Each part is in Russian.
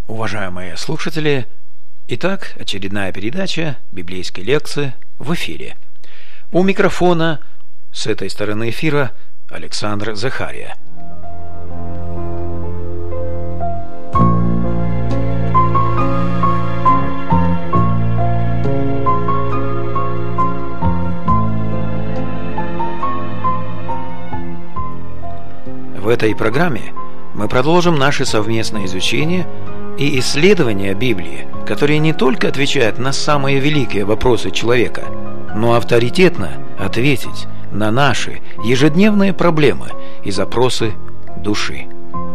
Уважаемые слушатели, итак, очередная передача библейской лекции в эфире. У микрофона с этой стороны эфира Александр Захария. В этой программе мы продолжим наше совместное изучение и исследование Библии, которые не только отвечают на самые великие вопросы человека, но авторитетно ответить на наши ежедневные проблемы и запросы души.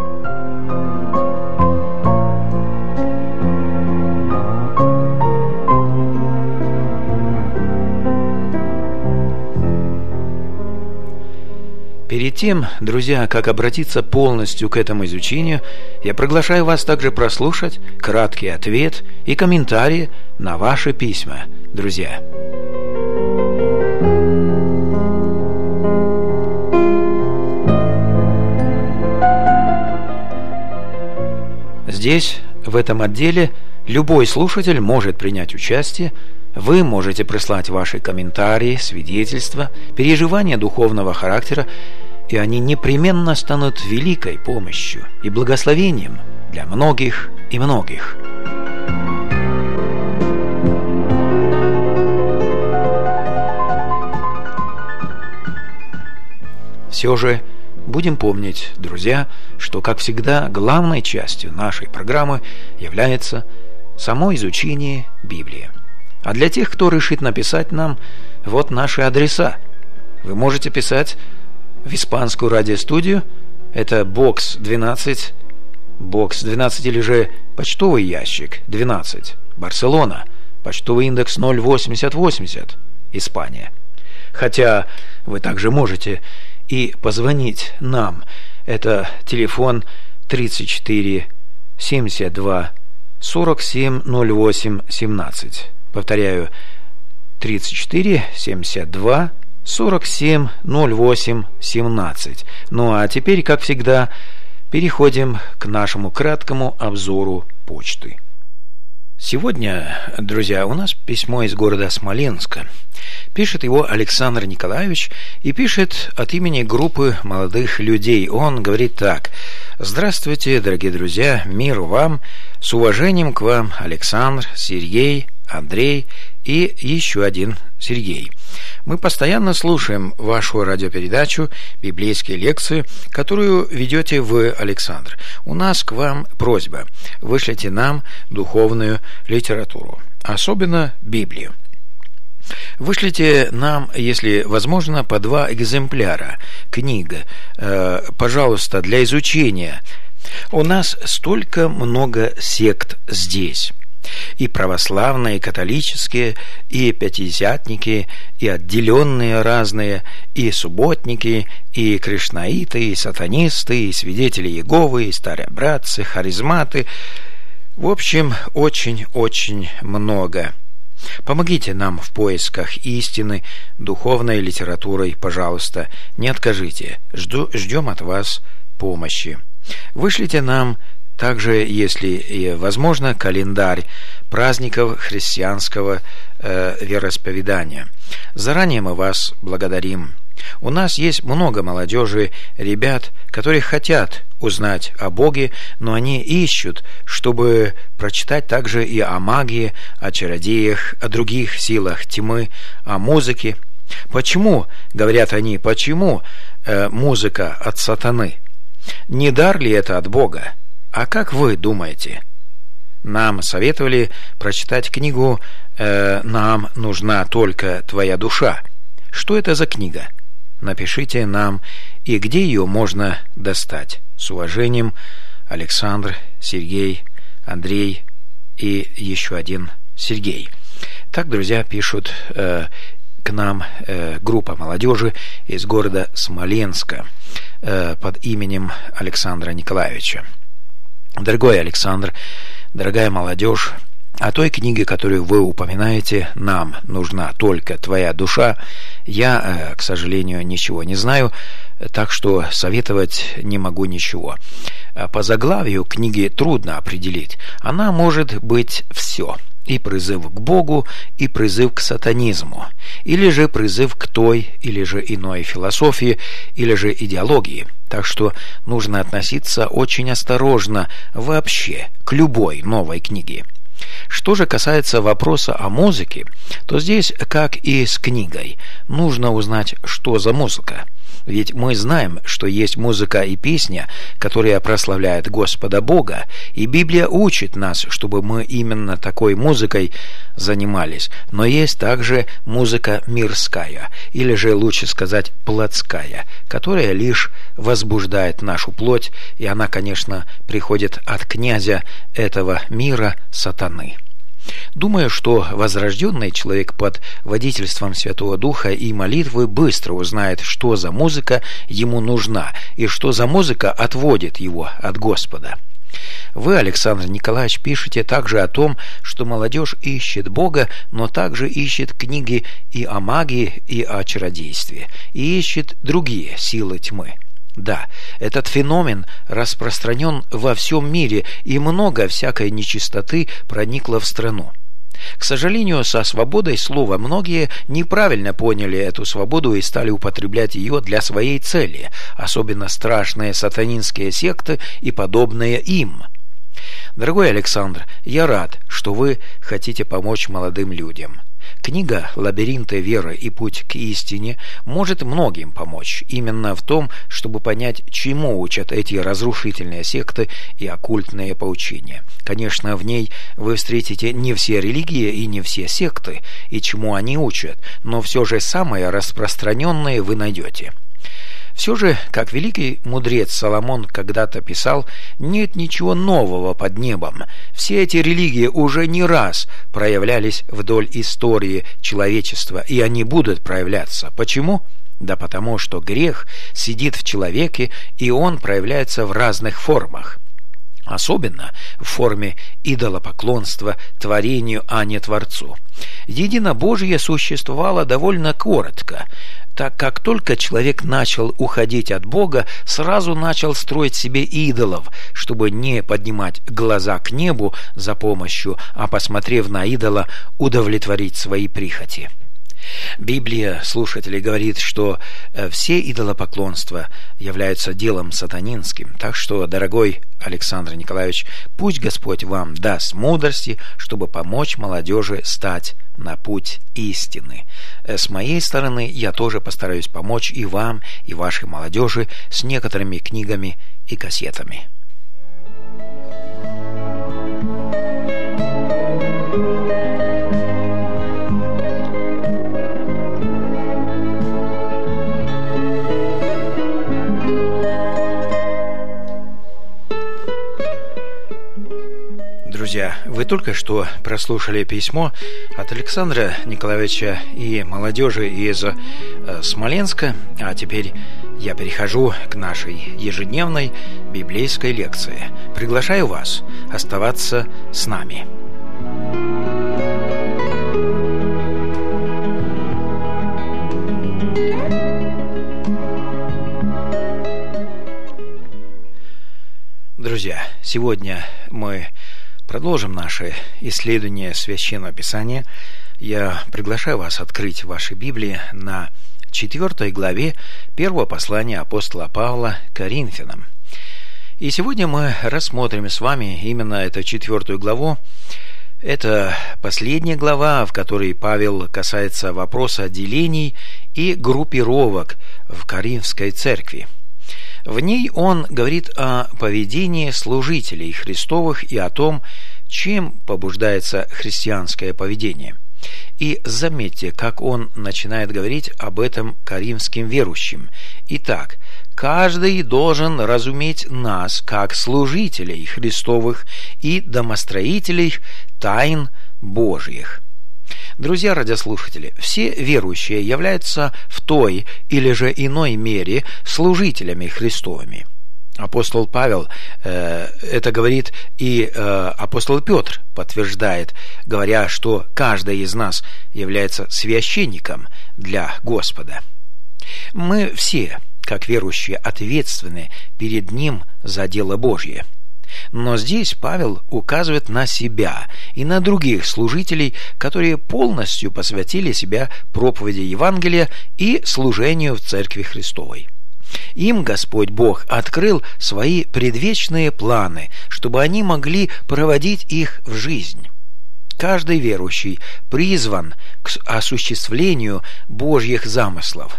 Перед тем, друзья, как обратиться полностью к этому изучению, я приглашаю вас также прослушать краткий ответ и комментарии на ваши письма, друзья. Здесь, в этом отделе, любой слушатель может принять участие. Вы можете прислать ваши комментарии, свидетельства, переживания духовного характера, и они непременно станут великой помощью и благословением для многих и многих. Все же будем помнить, друзья, что, как всегда, главной частью нашей программы является само изучение Библии. А для тех, кто решит написать нам, вот наши адреса. Вы можете писать в испанскую радиостудию, это бокс 12 или же почтовый ящик 12, Барселона, почтовый индекс 08080, Испания. Хотя вы также можете и позвонить нам, это телефон 34 72 47 08 17. Повторяю, 34 72 47 08 17. Ну а теперь, как всегда, переходим к нашему краткому обзору почты. Сегодня, друзья, у нас письмо из города Смоленска. Пишет его Александр Николаевич и пишет от имени группы молодых людей. Он говорит так: «Здравствуйте, дорогие друзья, мир вам, с уважением к вам, Александр, Сергей, Андрей и еще один Сергей. Мы постоянно слушаем вашу радиопередачу «Библейские лекции», которую ведете вы, Александр. У нас к вам просьба: вышлите нам духовную литературу, особенно Библию. Вышлите нам, если возможно, по 2 экземпляра книг, пожалуйста, для изучения. У нас столько много сект здесь. И православные, и католические, и пятидесятники, и отделенные разные, и субботники, и кришнаиты, и сатанисты, и свидетели Иеговы, и старообрядцы, харизматы. В общем, очень-очень много. Помогите нам в поисках истины, духовной литературой, пожалуйста. Не откажите. Ждем от вас помощи. Вышлите нам также, если возможно, календарь праздников христианского вероисповедания. Заранее мы вас благодарим. У нас есть много молодежи, ребят, которые хотят узнать о Боге, но они ищут, чтобы прочитать также и о магии, о чародеях, о других силах тьмы, о музыке. Почему, говорят они, музыка от сатаны? Не дар ли это от Бога? А как вы думаете? Нам советовали прочитать книгу «Нам нужна только твоя душа». Что это за книга? Напишите нам, и где ее можно достать. С уважением, Александр, Сергей, Андрей и еще один Сергей. Так, друзья, пишут к нам группа молодежи из города Смоленска под именем Александра Николаевича. Дорогой Александр, дорогая молодежь, о той книге, которую вы упоминаете, «Нам нужна только твоя душа», я, к сожалению, ничего не знаю, так что советовать не могу ничего. по заглавию книги трудно определить. Она может быть все. И призыв к Богу, и призыв к сатанизму, или же призыв к той, или же иной философии, или же идеологии. Так что нужно относиться очень осторожно вообще к любой новой книге. Что же касается вопроса о музыке, то здесь, как и с книгой, нужно узнать, что за музыка. Ведь мы знаем, что есть музыка и песня, которые прославляют Господа Бога, и Библия учит нас, чтобы мы именно такой музыкой занимались. Но есть также музыка мирская, или же лучше сказать плотская, которая лишь возбуждает нашу плоть, и она, конечно, приходит от князя этого мира, сатаны. Думаю, что возрожденный человек под водительством Святого Духа и молитвы быстро узнает, что за музыка ему нужна и что за музыка отводит его от Господа. Вы, Александр Николаевич, пишете также о том, что молодежь ищет Бога, но также ищет книги и о магии, и о чародействе, и ищет другие силы тьмы. Да, этот феномен распространен во всем мире, и много всякой нечистоты проникло в страну. К сожалению, со свободой слова многие неправильно поняли эту свободу и стали употреблять ее для своей цели, особенно страшные сатанинские секты и подобные им. Дорогой Александр, я рад, что вы хотите помочь молодым людям. Книга «Лабиринты веры и путь к истине» может многим помочь именно в том, чтобы понять, чему учат эти разрушительные секты и оккультные поучения. Конечно, в ней вы встретите не все религии и не все секты, и чему они учат, но все же самые распространенные вы найдете. Все же, как великий мудрец Соломон когда-то писал, нет ничего нового под небом. Все эти религии уже не раз проявлялись вдоль истории человечества, и они будут проявляться. Почему? Да потому что грех сидит в человеке, и он проявляется в разных формах. Особенно в форме идолопоклонства творению, а не Творцу. Единобожие существовало довольно коротко, так как только человек начал уходить от Бога, сразу начал строить себе идолов, чтобы не поднимать глаза к небу за помощью, а, посмотрев на идола, удовлетворить свои прихоти. Библия, слушатели, говорит, что все идолопоклонства являются делом сатанинским. Так что, дорогой Александр Николаевич, пусть Господь вам даст мудрости, чтобы помочь молодежи стать на путь истины. С моей стороны, я тоже постараюсь помочь и вам, и вашей молодежи с некоторыми книгами и кассетами. Друзья, вы только что прослушали письмо от Александра Николаевича и молодежи из Смоленска, а теперь я перехожу к нашей ежедневной библейской лекции. Приглашаю вас оставаться с нами. Друзья, сегодня мы продолжим наше исследование Священного Писания. Я приглашаю вас открыть ваши Библии на 4 главе 1 послания апостола Павла к Коринфянам. И сегодня мы рассмотрим с вами именно эту 4 главу. Это последняя глава, в которой Павел касается вопроса делений и группировок в Коринфской церкви. В ней он говорит о поведении служителей Христовых и о том, чем побуждается христианское поведение. И заметьте, как он начинает говорить об этом коринфским верующим. Итак, каждый должен разуметь нас как служителей Христовых и домостроителей тайн Божьих. Друзья радиослушатели, все верующие являются в той или же иной мере служителями Христовыми. Апостол Павел это говорит, и апостол Петр подтверждает, говоря, что каждый из нас является священником для Господа. Мы все, как верующие, ответственны перед Ним за дело Божье. Но здесь Павел указывает на себя и на других служителей, которые полностью посвятили себя проповеди Евангелия и служению в Церкви Христовой. Им Господь Бог открыл свои предвечные планы, чтобы они могли проводить их в жизнь. Каждый верующий призван к осуществлению Божьих замыслов.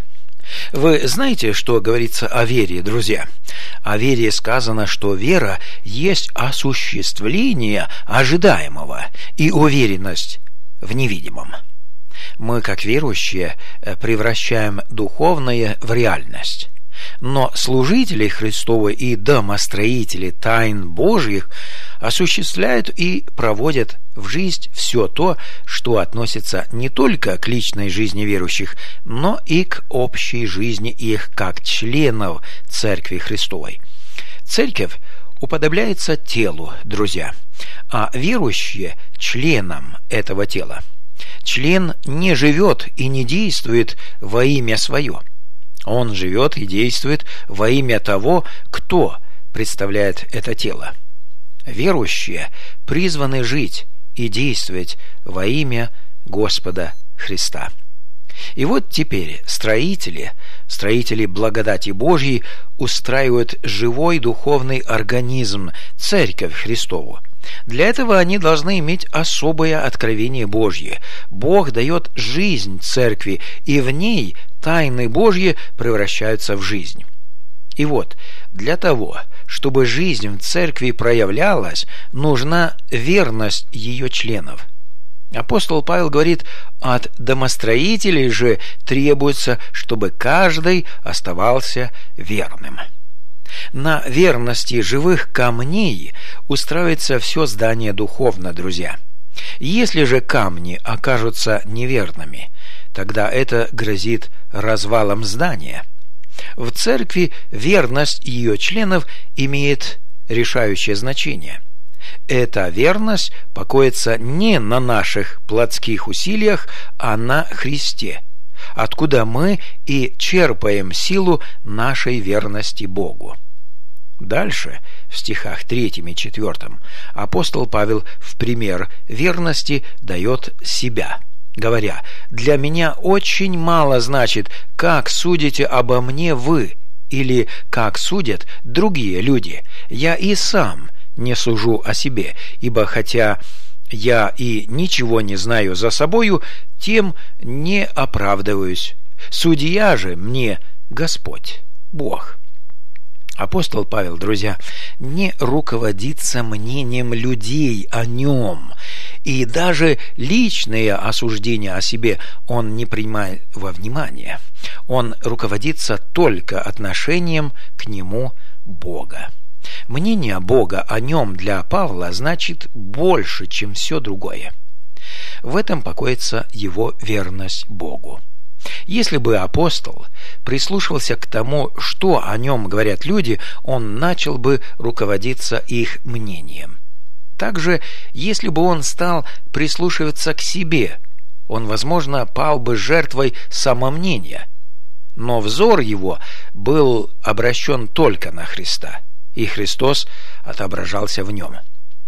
Вы знаете, что говорится о вере, друзья? О вере сказано, что вера есть осуществление ожидаемого и уверенность в невидимом. Мы, как верующие, превращаем духовное в реальность. Но служители Христовы и домостроители тайн Божьих осуществляют и проводят в жизнь все то, что относится не только к личной жизни верующих, но и к общей жизни их как членов Церкви Христовой. Церковь уподобляется телу, друзья, а верующие – членам этого тела. Член не живет и не действует во имя свое. Он живет и действует во имя того, кто представляет это тело. Верующие призваны жить и действовать во имя Господа Христа. И вот теперь строители благодати Божьей устраивают живой духовный организм, Церковь Христову. Для этого они должны иметь особое откровение Божье. Бог дает жизнь Церкви, и в ней тайны Божьи превращаются в жизнь. И вот, для того, чтобы жизнь в Церкви проявлялась, нужна верность ее членов. Апостол Павел говорит, от домостроителей же требуется, чтобы каждый оставался верным. На верности живых камней устраивается все здание духовно, друзья. Если же камни окажутся неверными, тогда это грозит развалом здания. В церкви верность ее членов имеет решающее значение. Эта верность покоится не на наших плотских усилиях, а на Христе, откуда мы и черпаем силу нашей верности Богу. Дальше, в стихах 3 и 4, апостол Павел в пример верности дает себя, говоря: «Для меня очень мало значит, как судите обо мне вы, или как судят другие люди. Я и сам не сужу о себе, ибо хотя я и ничего не знаю за собою, тем не оправдываюсь. Судья же мне Господь, Бог». Апостол Павел, друзья, не руководится мнением людей о нем, и даже личные осуждения о себе он не принимает во внимание. Он руководится только отношением к нему Бога. Мнение Бога о нем для Павла значит больше, чем все другое. В этом покоится его верность Богу. Если бы апостол прислушивался к тому, что о нем говорят люди, он начал бы руководиться их мнением. Также, если бы он стал прислушиваться к себе, он, возможно, пал бы жертвой самомнения. Но взор его был обращен только на Христа, и Христос отображался в нем.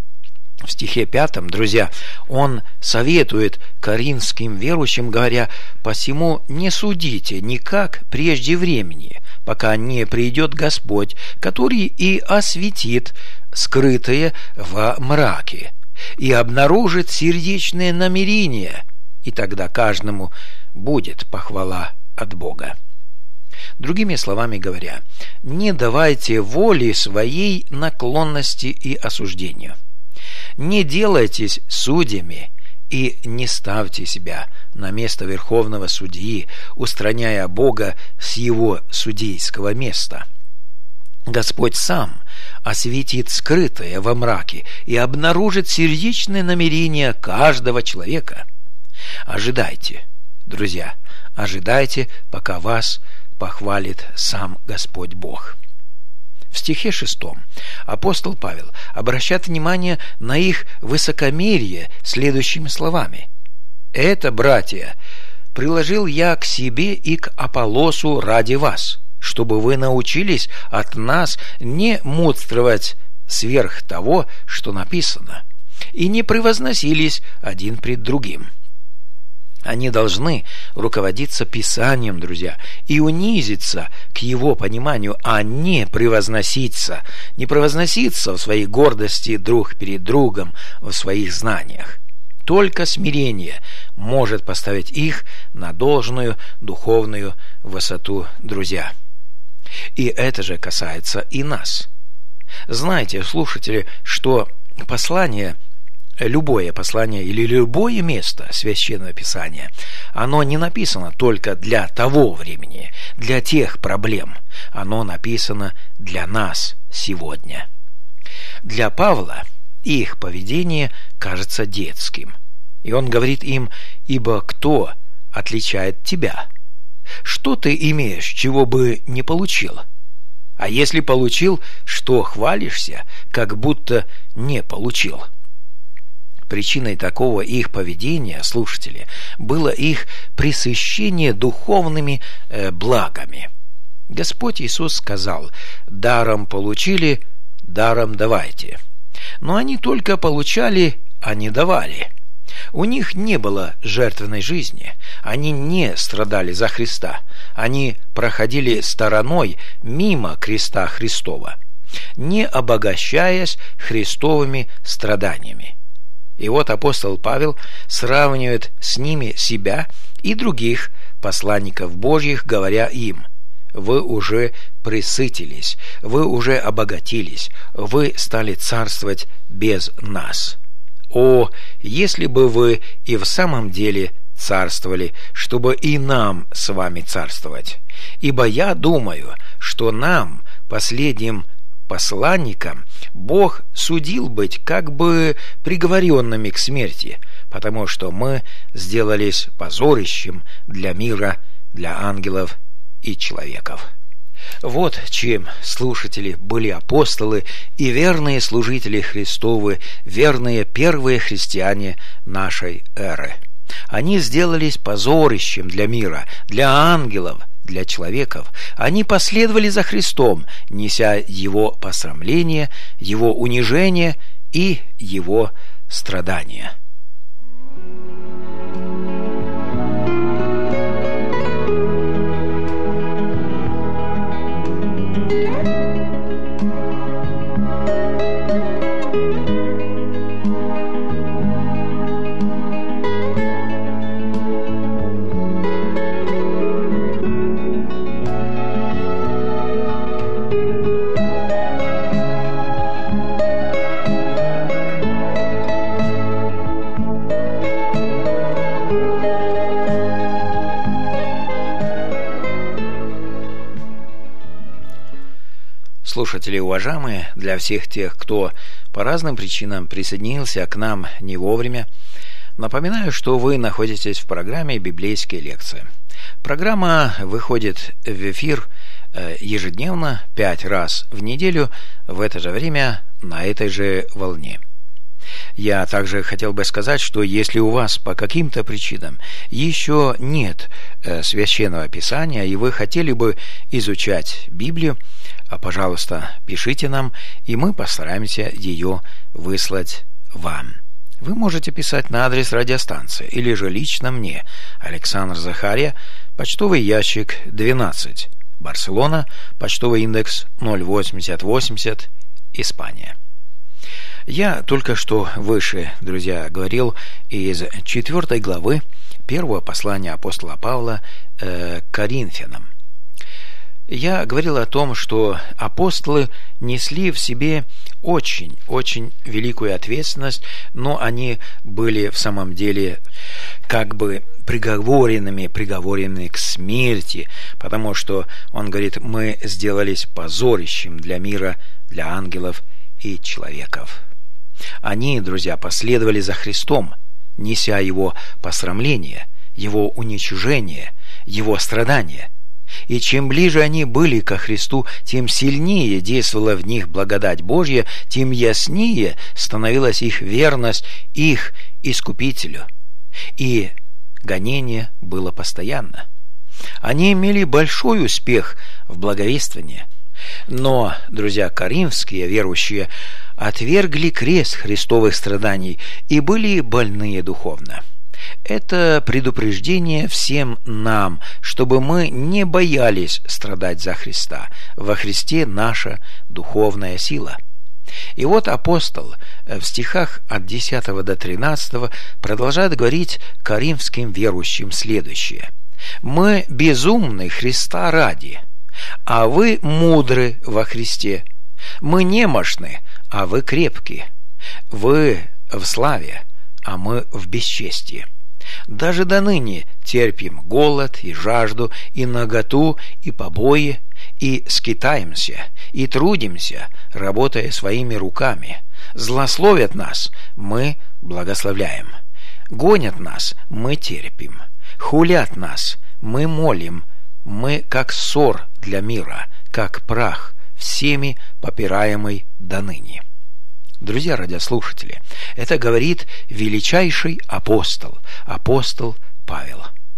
В стихе 5, друзья, он советует коринфским верующим, говоря: «Посему не судите никак прежде времени, пока не придет Господь, который и осветит скрытое во мраке, и обнаружит сердечные намерения, и тогда каждому будет похвала от Бога». Другими словами говоря, не давайте воли своей наклонности и осуждению. Не делайтесь судьями и не ставьте себя на место верховного судьи, устраняя Бога с его судейского места. Господь сам осветит скрытое во мраке и обнаружит сердечные намерения каждого человека. Ожидайте, друзья, ожидайте, пока вас похвалит сам Господь Бог. В стихе 6 апостол Павел обращает внимание на их высокомерие следующими словами: «Это, братья, приложил я к себе и к Аполлосу ради вас, чтобы вы научились от нас не мудрствовать сверх того, что написано, и не превозносились один пред другим. Они должны руководиться Писанием, друзья, и унизиться к его пониманию, а не превозноситься в своей гордости друг перед другом, в своих знаниях. Только смирение может поставить их на должную духовную высоту, друзья. И это же касается и нас. Знаете, слушатели, что любое послание или любое место Священного Писания, оно не написано только для того времени, для тех проблем. Оно написано для нас сегодня. Для Павла их поведение кажется детским. И он говорит им: «Ибо кто отличает тебя? Что ты имеешь, чего бы не получил? А если получил, что хвалишься, как будто не получил?» Причиной такого их поведения, слушатели, было их пресыщение духовными благами. Господь Иисус сказал: «Даром получили, даром давайте». Но они только получали, а не давали. У них не было жертвенной жизни, они не страдали за Христа, они проходили стороной мимо креста Христова, не обогащаясь христовыми страданиями. И вот апостол Павел сравнивает с ними себя и других посланников Божьих, говоря им: «Вы уже пресытились, вы уже обогатились, вы стали царствовать без нас. О, если бы вы и в самом деле царствовали, чтобы и нам с вами царствовать! Ибо я думаю, что нам, последним посланникам, Бог судил быть как бы приговоренными к смерти, потому что мы сделались позорищем для мира, для ангелов и человеков». Вот чем, слушатели, были апостолы и верные служители Христовы, верные первые христиане нашей эры. Они сделались позорищем для мира, для ангелов, для человеков. Они последовали за Христом, неся Его посрамление, Его унижение и Его страдания. Слушатели уважаемые, для всех тех, кто по разным причинам присоединился к нам не вовремя, напоминаю, что вы находитесь в программе «Библейские лекции». Программа выходит в эфир ежедневно, 5 раз в неделю, в это же время, на этой же волне. Я также хотел бы сказать, что если у вас по каким-то причинам еще нет Священного Писания, и вы хотели бы изучать Библию, пожалуйста, пишите нам, и мы постараемся ее выслать вам. Вы можете писать на адрес радиостанции или же лично мне, Александр Захария, почтовый ящик 12, Барселона, почтовый индекс 08080, Испания. Я только что выше, друзья, говорил из 4 главы 1 послания апостола Павла к Коринфянам. Я говорил о том, что апостолы несли в себе очень великую ответственность, но они были в самом деле как бы приговоренными к смерти, потому что, он говорит, мы сделались позорищем для мира, для ангелов и человеков. Они, друзья, последовали за Христом, неся Его посрамление, Его уничижение, Его страдания. И чем ближе они были ко Христу, тем сильнее действовала в них благодать Божья, тем яснее становилась их верность их Искупителю. И гонение было постоянно. Они имели большой успех в благовествовании. Но, друзья, коринфские верующие отвергли крест христовых страданий и были больные духовно. Это предупреждение всем нам, чтобы мы не боялись страдать за Христа. Во Христе наша духовная сила. И вот апостол в стихах от 10 до 13 продолжает говорить коринфским верующим следующее. «Мы безумны Христа ради, а вы мудры во Христе. Мы немощны, а вы крепки. Вы в славе, а мы в бесчестии. Даже до ныне терпим голод и жажду, и наготу, и побои, и скитаемся, и трудимся, работая своими руками. Злословят нас, мы благословляем. Гонят нас, мы терпим. Хулят нас, мы молим. Мы как ссор для мира, как прах, всеми попираемый до ныне». Друзья радиослушатели, это говорит величайший апостол Павел.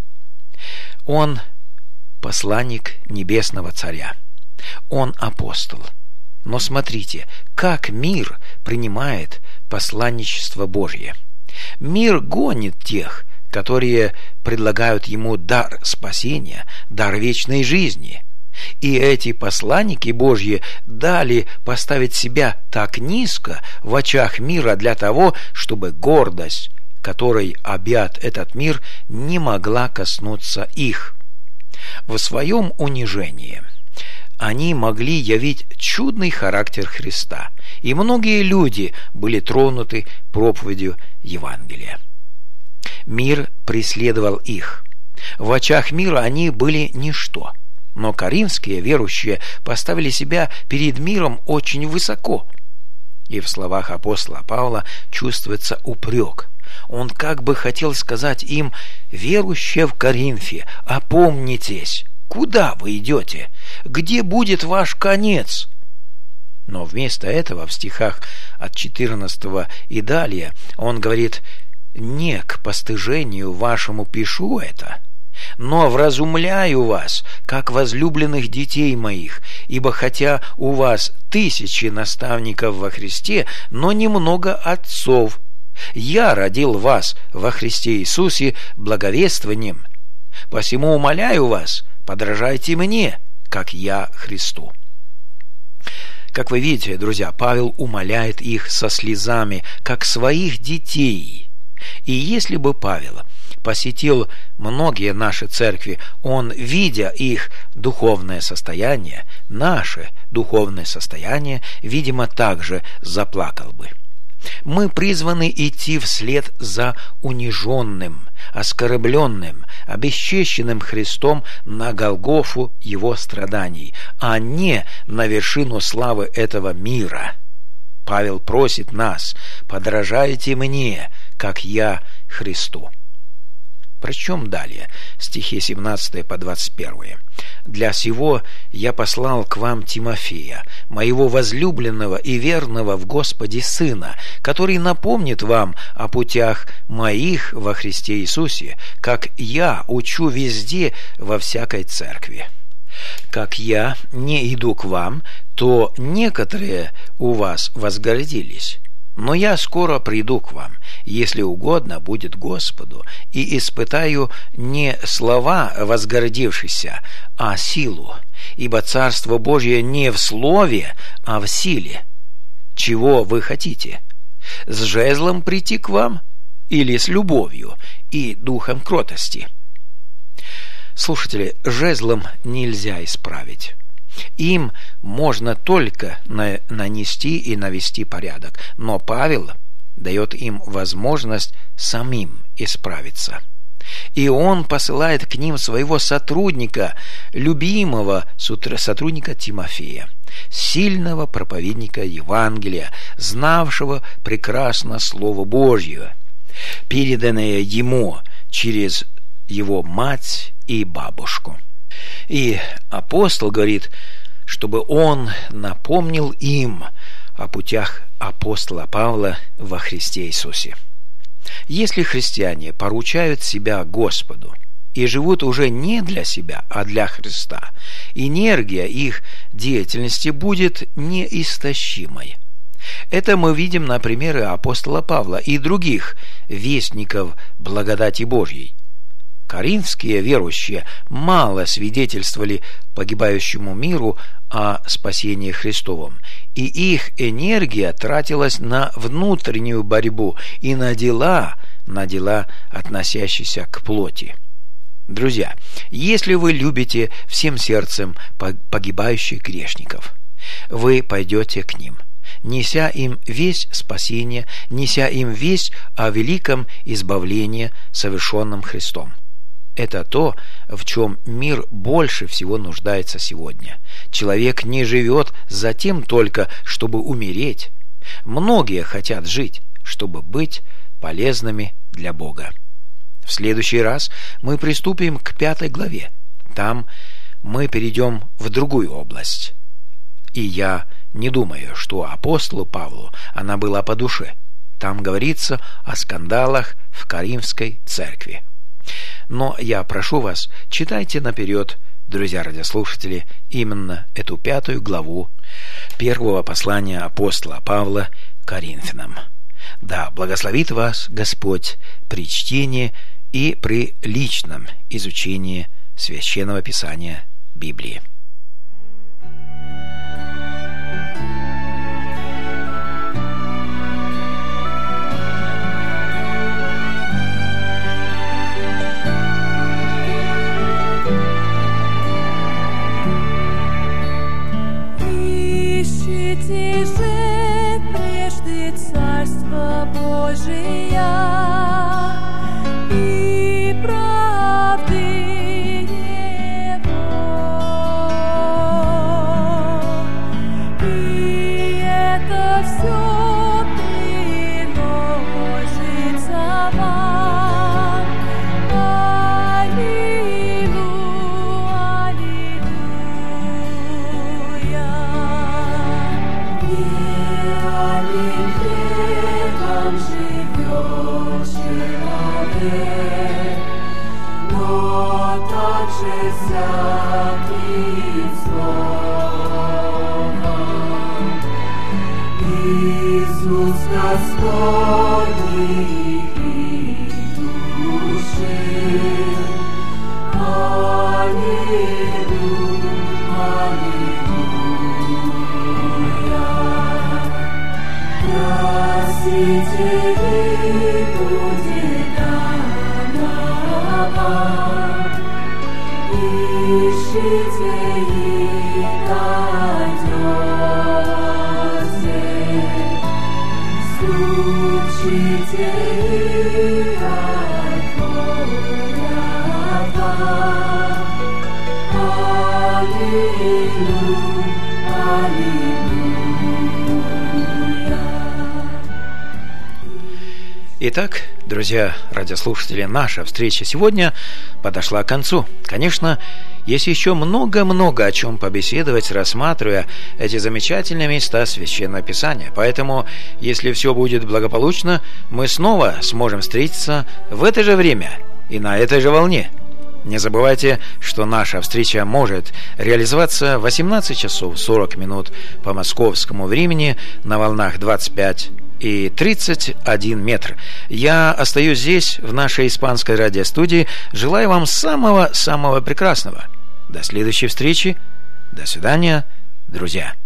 Он посланник небесного царя. Он апостол. Но смотрите, как мир принимает посланничество Божье. Мир гонит тех, которые предлагают ему дар спасения, дар вечной жизни. И эти посланники Божьи дали поставить себя так низко в очах мира для того, чтобы гордость, которой объят этот мир, не могла коснуться их. В своем унижении они могли явить чудный характер Христа, и многие люди были тронуты проповедью Евангелия. Мир преследовал их. В очах мира они были ничто. Но коринфские верующие поставили себя перед миром очень высоко. И в словах апостола Павла чувствуется упрек. Он как бы хотел сказать им: верующие в Коринфе, опомнитесь, куда вы идете? Где будет ваш конец? Но вместо этого в стихах от 14 и далее он говорит: не к постыжению вашему пишу это, но вразумляю вас, как возлюбленных детей моих, ибо хотя у вас 1000 наставников во Христе, но немного отцов, я родил вас во Христе Иисусе благовествованием. Посему умоляю вас, подражайте мне, как я Христу». Как вы видите, друзья, Павел умоляет их со слезами, как своих детей. И если бы Павел посетил многие наши церкви, он, видя их духовное состояние, наше духовное состояние, видимо, также заплакал бы. Мы призваны идти вслед за униженным, оскорбленным, обесчещенным Христом на Голгофу его страданий, а не на вершину славы этого мира. Павел просит нас: подражайте мне, как я Христу. Прочтем далее стихи 17 по 21. «Для сего я послал к вам Тимофея, моего возлюбленного и верного в Господе сына, который напомнит вам о путях моих во Христе Иисусе, как я учу везде во всякой церкви. Как я не иду к вам, то некоторые у вас возгордились. Но я скоро приду к вам, если угодно будет Господу, и испытаю не слова возгордившихся, а силу, ибо Царство Божье не в слове, а в силе. Чего вы хотите? С жезлом прийти к вам или с любовью и духом кротости?» Слушатели, жезлом нельзя исправить. Им можно только нанести и навести порядок, но Павел дает им возможность самим исправиться. И он посылает к ним своего сотрудника, любимого сотрудника Тимофея, сильного проповедника Евангелия, знавшего прекрасно Слово Божье, переданное ему через его мать и бабушку. И апостол говорит, чтобы он напомнил им о путях апостола Павла во Христе Иисусе. Если христиане поручают себя Господу и живут уже не для себя, а для Христа. Энергия их деятельности будет неистощимой. Это мы видим на примере апостола Павла и других вестников благодати Божьей. Коринфские верующие мало свидетельствовали погибающему миру о спасении Христовом, и их энергия тратилась на внутреннюю борьбу и на дела, относящиеся к плоти. Друзья, если вы любите всем сердцем погибающих грешников, вы пойдете к ним, неся им весть спасения, неся им весть о великом избавлении, совершенном Христом. Это то, в чем мир больше всего нуждается сегодня. Человек не живет за тем только, чтобы умереть. Многие хотят жить, чтобы быть полезными для Бога. В следующий раз мы приступим к 5 главе. Там мы перейдем в другую область. И я не думаю, что апостолу Павлу она была по душе. Там говорится о скандалах в Коринфской церкви. Но я прошу вас, читайте наперед, друзья радиослушатели, именно эту 5 главу первого послания апостола Павла Коринфянам. Да благословит вас Господь при чтении и при личном изучении Священного Писания Библии. Ищите же прежде Царство Божия и правды Его, и это все приложится вам. Аллилуйя, аллилуйя. Верами хлебом живет человек, но также всяким словом. Иисус Господний и души. Аллилуйя, аллилуйя. Спаситель будет дано вам. Ищите и найдете. Стучите и отворят вам. Аллилуйя, аллилуйя. Итак, друзья радиослушатели, наша встреча сегодня подошла к концу. Конечно, есть еще много-много о чем побеседовать, рассматривая эти замечательные места Священного Писания. Поэтому, если все будет благополучно, мы снова сможем встретиться в это же время и на этой же волне. Не забывайте, что наша встреча может реализоваться в 18 часов 40 минут по московскому времени на волнах 25 и 31 метр. Я остаюсь здесь, в нашей испанской радиостудии. Желаю вам самого-самого прекрасного. До следующей встречи. До свидания, друзья.